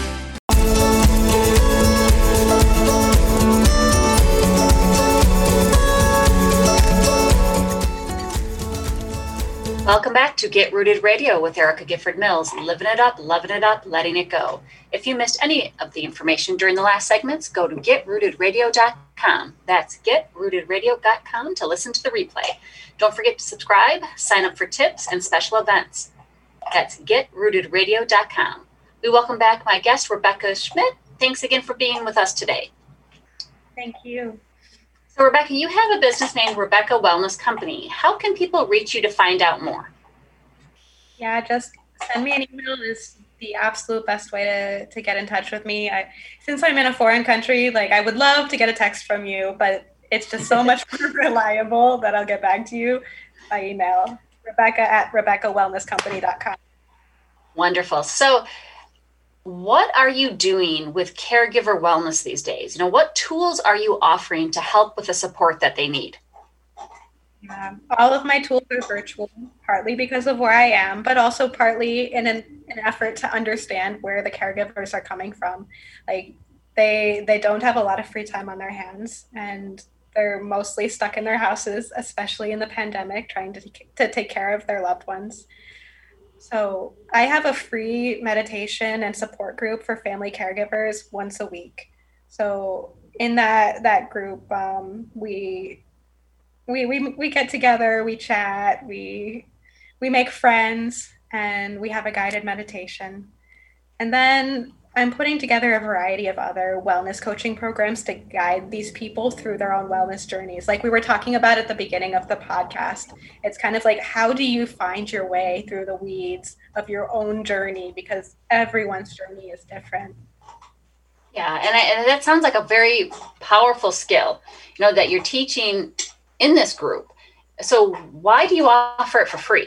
Welcome back to Get Rooted Radio with Erica Gifford Mills, living it up, loving it up, letting it go. If you missed any of the information during the last segments, go to get rooted radio dot com. That's get rooted radio dot com to listen to the replay. Don't forget to subscribe, sign up for tips and special events. That's get rooted radio dot com. We welcome back my guest, Rebecca Schmidt. Thanks again for being with us today. Thank you. So, Rebecca, you have a business named Rebecca Wellness Company. How can people reach you to find out more? Yeah, just send me an email is the absolute best way to, to get in touch with me. I, since I'm in a foreign country, like I would love to get a text from you, but it's just so much more reliable that I'll get back to you by email. Rebecca at rebecca wellness company dot com. Wonderful. So, what are you doing with caregiver wellness these days? You know, what tools are you offering to help with the support that they need? Um, all of my tools are virtual, partly because of where I am, but also partly in an, an effort to understand where the caregivers are coming from. Like they they don't have a lot of free time on their hands, and they're mostly stuck in their houses, especially in the pandemic, trying to to take care of their loved ones. So I have a free meditation and support group for family caregivers once a week. So in that that group, um, we, we we we get together, we chat, we we make friends, and we have a guided meditation. And then I'm putting together a variety of other wellness coaching programs to guide these people through their own wellness journeys. Like we were talking about at the beginning of the podcast, it's kind of like, how do you find your way through the weeds of your own journey? Because everyone's journey is different. Yeah, and, I, and that sounds like a very powerful skill, you know, that you're teaching in this group. So why do you offer it for free?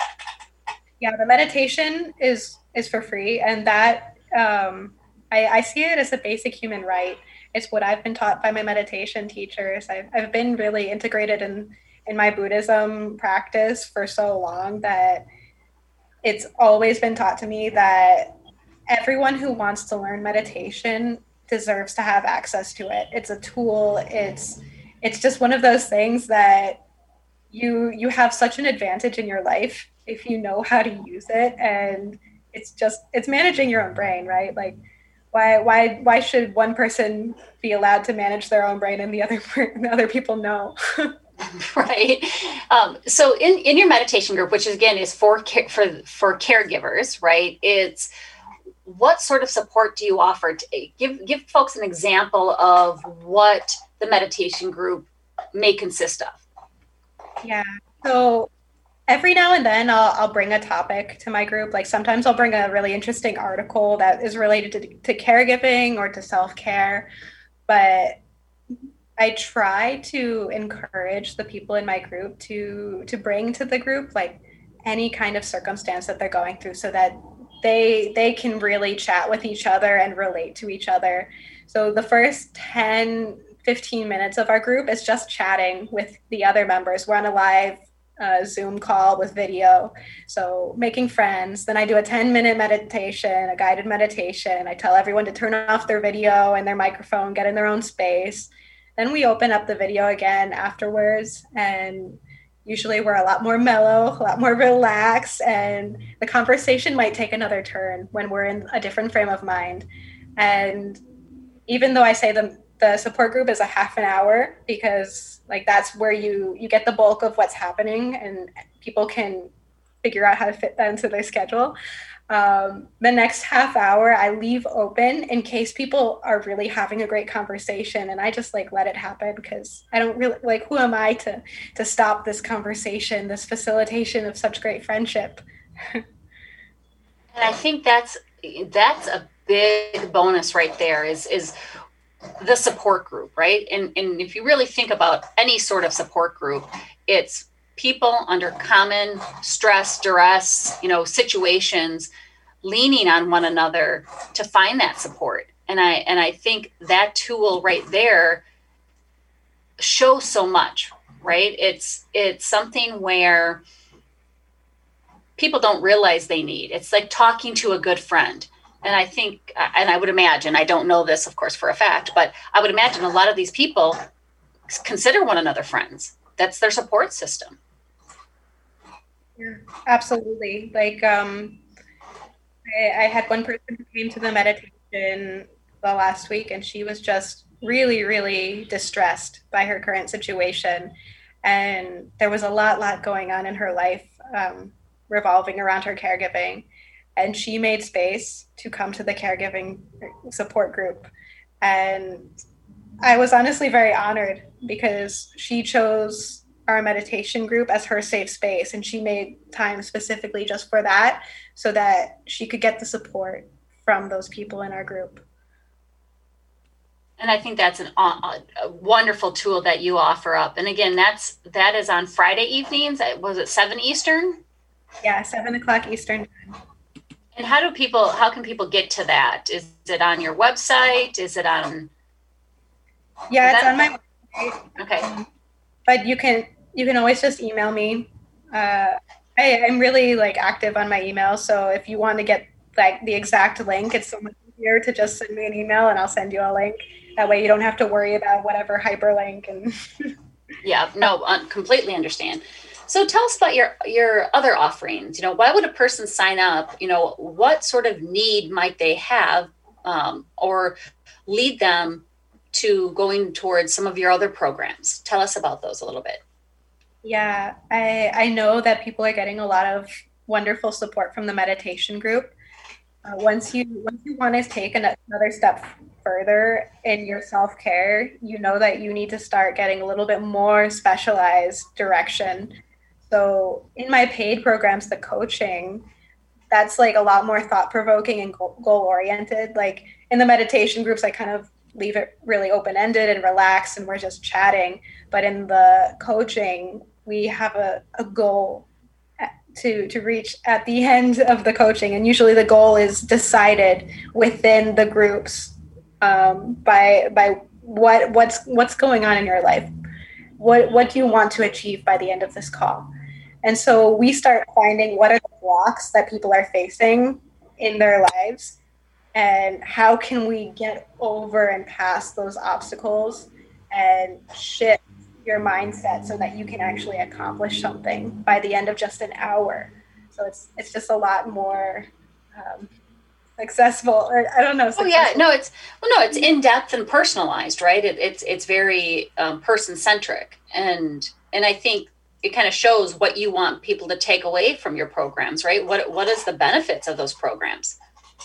Yeah, the meditation is is for free, and that Um, I, I see it as a basic human right. It's what I've been taught by my meditation teachers. I've, I've been really integrated in, in my Buddhism practice for so long that it's always been taught to me that everyone who wants to learn meditation deserves to have access to it. It's a tool. It's it's just one of those things that you you have such an advantage in your life if you know how to use it. And it's just, it's managing your own brain, right? Like why, why, why should one person be allowed to manage their own brain and the other, the other people no? Right. Um, so in, in your meditation group, which again is for, for, for caregivers, right? It's what sort of support do you offer? To give, give folks an example of what the meditation group may consist of. Yeah. So every now and then I'll, I'll bring a topic to my group. Like sometimes I'll bring a really interesting article that is related to, to caregiving or to self-care. But I try to encourage the people in my group to, to bring to the group like any kind of circumstance that they're going through so that they, they can really chat with each other and relate to each other. So the first ten, fifteen minutes of our group is just chatting with the other members. We're on a live Uh, Zoom call with video. So making friends. Then I do a ten minute meditation, a guided meditation. I tell everyone to turn off their video and their microphone, get in their own space. Then we open up the video again afterwards. And usually we're a lot more mellow, a lot more relaxed. And the conversation might take another turn when we're in a different frame of mind. And even though I say the, the support group is a half an hour, because like that's where you you get the bulk of what's happening and people can figure out how to fit that into their schedule. Um, the next half hour I leave open in case people are really having a great conversation, and I just like let it happen because I don't really like, who am I to to stop this conversation, this facilitation of such great friendship. And I think that's that's a big bonus right there is is the support group, right? And and if you really think about any sort of support group, it's people under common stress, duress, you know, situations, leaning on one another to find that support. And I and I think that tool right there shows so much, right? It's it's something where people don't realize they need. It's like talking to a good friend. And I think, and I would imagine, I don't know this, of course, for a fact, but I would imagine a lot of these people consider one another friends. That's their support system. Yeah, absolutely. Like, um, I, I had one person who came to the meditation the last week, and she was just really, really distressed by her current situation. And there was a lot, lot going on in her life, um, revolving around her caregiving. And she made space to come to the caregiving support group. And I was honestly very honored because she chose our meditation group as her safe space. And she made time specifically just for that so that she could get the support from those people in our group. And I think that's an, uh, a wonderful tool that you offer up. And again, that's that is on Friday evenings. Was it seven Eastern? Yeah, seven o'clock Eastern. And how do people, how can people get to that? Is it on your website? Is it on? Yeah, it's on my website. Okay. But you can, you can always just email me. Uh, I, I'm really like active on my email. So if you want to get like the exact link, it's so much easier to just send me an email and I'll send you a link. That way you don't have to worry about whatever hyperlink. And yeah, no, un- completely understand. So tell us about your, your other offerings. You know, why would a person sign up? You know, what sort of need might they have, um, or lead them to going towards some of your other programs? Tell us about those a little bit. Yeah, I, I know that people are getting a lot of wonderful support from the meditation group. Uh, once you once you want to take an, another step further in your self-care, you know that you need to start getting a little bit more specialized direction. So in my paid programs, the coaching, that's like a lot more thought-provoking and goal-oriented. Like in the meditation groups, I kind of leave it really open-ended and relaxed and we're just chatting. But in the coaching, we have a, a goal to, to reach at the end of the coaching. And usually the goal is decided within the groups um, by by what what's what's going on in your life. What what do you want to achieve by the end of this call? And so we start finding what are the blocks that people are facing in their lives and how can we get over and past those obstacles and shift your mindset so that you can actually accomplish something by the end of just an hour. So it's it's just a lot more um, successful, or I don't know. Successful. Oh yeah, no, it's well, no, it's in depth and personalized, right? It, it's it's very um, person centric, and and I think it kind of shows what you want people to take away from your programs, right? What what is the benefits of those programs?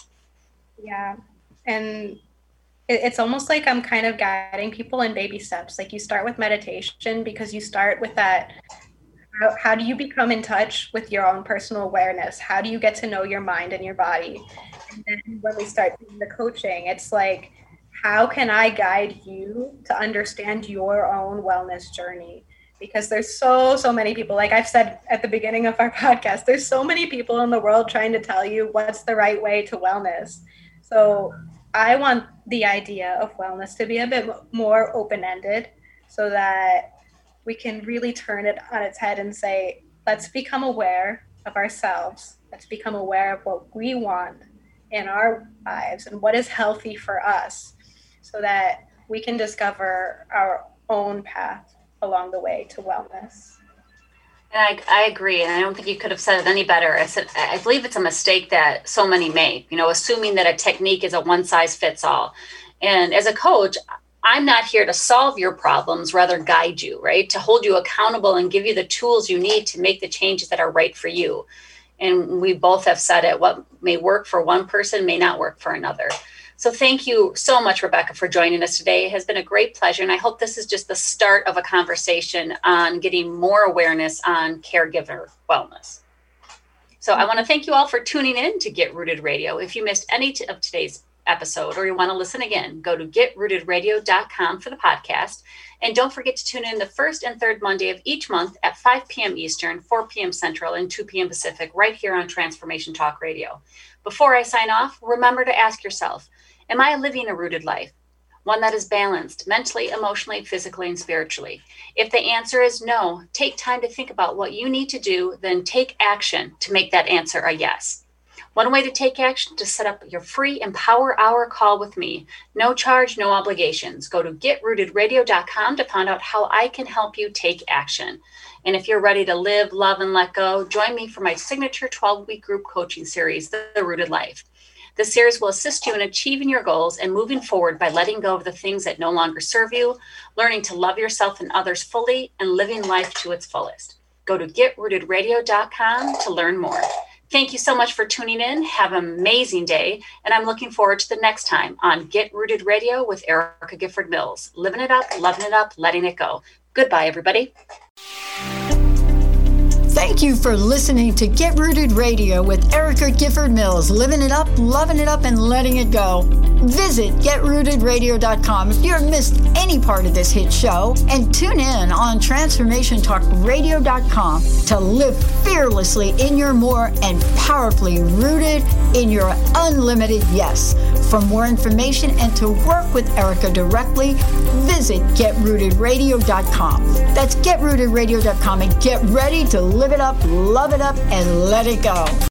Yeah, and it, it's almost like I'm kind of guiding people in baby steps. Like you start with meditation because you start with that. How, how do you become in touch with your own personal awareness? How do you get to know your mind and your body? And then when we start doing the coaching, it's like, how can I guide you to understand your own wellness journey? Because there's so, so many people, like I've said at the beginning of our podcast, there's so many people in the world trying to tell you what's the right way to wellness. So I want the idea of wellness to be a bit more open-ended so that we can really turn it on its head and say, let's become aware of ourselves. Let's become aware of what we want in our lives and what is healthy for us so that we can discover our own path along the way to wellness. And I, I agree. And I don't think you could have said it any better. I said, I believe it's a mistake that so many make, you know, assuming that a technique is a one size fits all. And as a coach, I'm not here to solve your problems, rather guide you, right? To hold you accountable and give you the tools you need to make the changes that are right for you. And we both have said it, what may work for one person may not work for another. So thank you so much, Rebecca, for joining us today. It has been a great pleasure. And I hope this is just the start of a conversation on getting more awareness on caregiver wellness. So I want to thank you all for tuning in to Get Rooted Radio. If you missed any t- of today's episode or you want to listen again, go to get rooted radio dot com for the podcast. And don't forget to tune in the first and third Monday of each month at five p.m. Eastern, four p.m. Central, and two p.m. Pacific, right here on Transformation Talk Radio. Before I sign off, remember to ask yourself, am I living a rooted life? One that is balanced mentally, emotionally, physically, and spiritually? If the answer is no, take time to think about what you need to do, then take action to make that answer a yes. One way to take action to set up your free Empower Hour call with me. No charge, no obligations. Go to get rooted radio dot com to find out how I can help you take action. And if you're ready to live, love, and let go, join me for my signature twelve-week group coaching series, The Rooted Life. This series will assist you in achieving your goals and moving forward by letting go of the things that no longer serve you, learning to love yourself and others fully, and living life to its fullest. Go to get rooted radio dot com to learn more. Thank you so much for tuning in. Have an amazing day. And I'm looking forward to the next time on Get Rooted Radio with Erica Gifford Mills. Living it up, loving it up, letting it go. Goodbye, everybody. Thank you for listening to Get Rooted Radio with Erica Gifford Mills. Living it up, loving it up, and letting it go. Visit get rooted radio dot com if you've missed any part of this hit show, and tune in on transformation talk radio dot com to live fearlessly in your more and powerfully rooted in your unlimited yes. For more information and to work with Erica directly, visit get rooted radio dot com. That's get rooted radio dot com, and get ready to live it up, love it up, and let it go.